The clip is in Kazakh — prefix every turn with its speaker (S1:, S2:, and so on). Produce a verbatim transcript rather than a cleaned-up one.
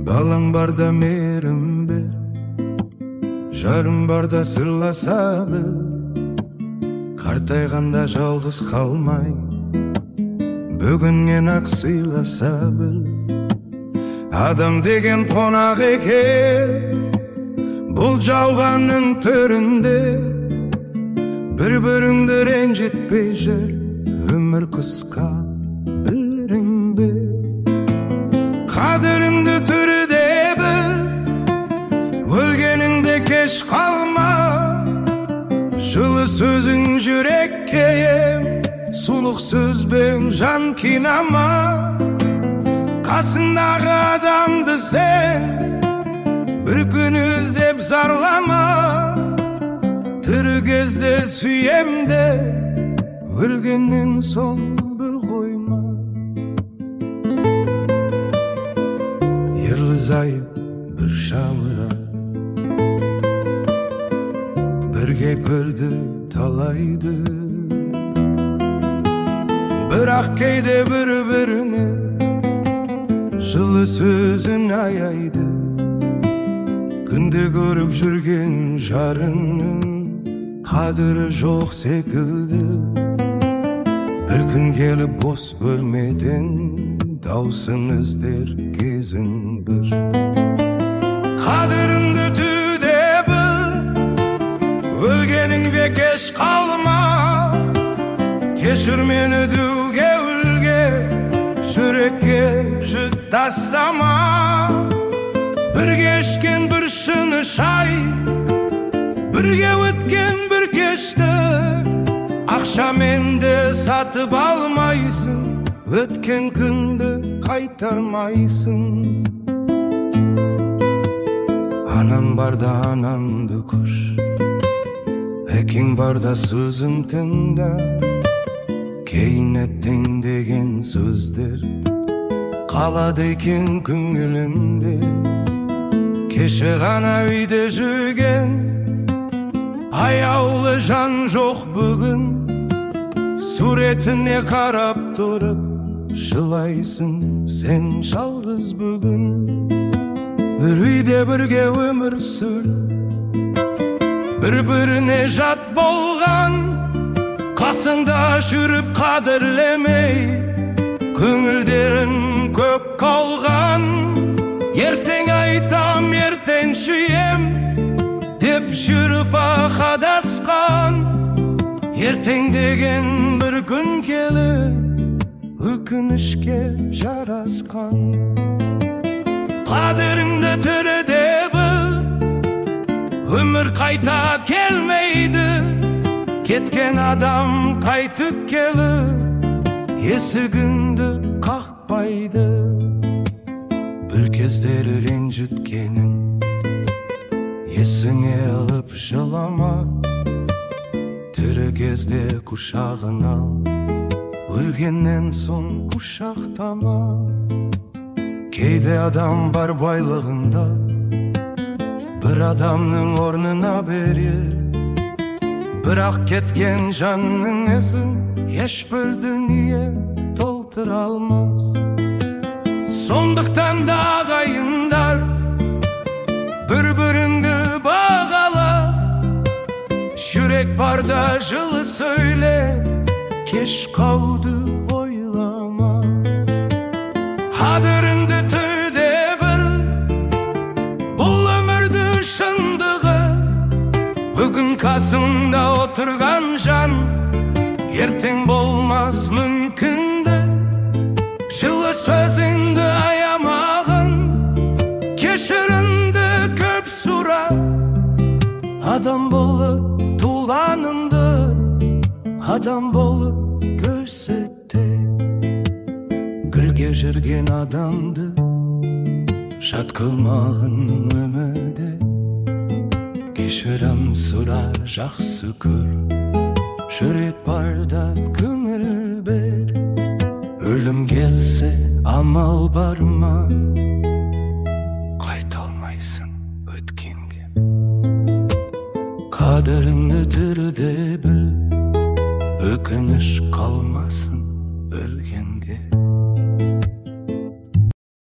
S1: Балаң барда мейрим бер, жарым барда сырласа бил, картайганда жалгыз калмай, бүгүннен ак сыйласа бил. Адам деген конак экен, бул жауганын төрүндө, бири-бириңди ренжитпей жүр, өмүр кыска билиңби? Кадырыңды түрүдө бил, өлгениңде кеч калма, жылы сөзүң жүрекке эм, сулук сөзбен жан кинама. Касындагы адамды сен бир күн издеп зарлама, тирүү кезде сүйем де, өлгенден соң бил койма. Ерлі зайып бір шамыра, бірге көрді талайды, бірақ кейде бір-біріне жылы сөзін аяйды. Күнде көріп жүрген жарының қадірі жоқ секілді. Бір күн келіп бос бөлмеден даусын іздер кезің бір. Қадіріңді түде біл, өлгеніңде кеш қалма, кешір мені деуге үлге, жүрекке жүт тастама. Bir geçken bir şını şay, birge ötken bir geçti, akşam endi satıp almaysın, ötken gündü kaytarmaysın. Anam barda anamdı kuş, ekin barda sözüm tında, keyin ettin degen sözdür kaladı ekin көңілімде. Кеше ғана үйде жүрген аяулы жан жоқ бүгін, суретіне қарап тұрып жылайсың сен жалғыз бүгін. Бір үйде бірге өмір сүр, бір-біріне жат болған, қасында жүріп қадірлемей, көңілдерін көк қалған. Ертең айтам, ертең сүйем деп жүріп ақадасқан, ертең деген бір күн келіп өкінішке жарасқан. Қадіріңді түріде біл, өмір қайта келмейді, кеткен адам қайтып келіп есігіңді қақпайды. Bir кездері ренжіткенің есіңе алып жылама, тірі кезде құшағын ал, өлгеннен соң құшақтама. Кейде адам бар байлығында, бір адамның орнына берер, бірақ кеткен жанның ізін ешбір дүние толтыра алмас. Сондықтан да ағайындар, бір-біріңді бағала, жүрек барда жылы сөйле, кеш қалуды ойлама. Қадіріңді түде біл, бұл өмірді шындығы, бүгін қасымда отырған жан, ертең болмас мүмкінді. Жылы сөзіңді аямағын, кешіріңді көп сұра, адам болып туылғаныңды, адам болып көрсетте. Бірге жүрген адамды жат қылмағын өмірде, кешірім сұра, жақсы көр, жүрек барда көңіл бер. Ölüm gelse amal var mı? Kaytalmaysın ötkenge. Kaderinde türde bil, ökünüş kalmasın.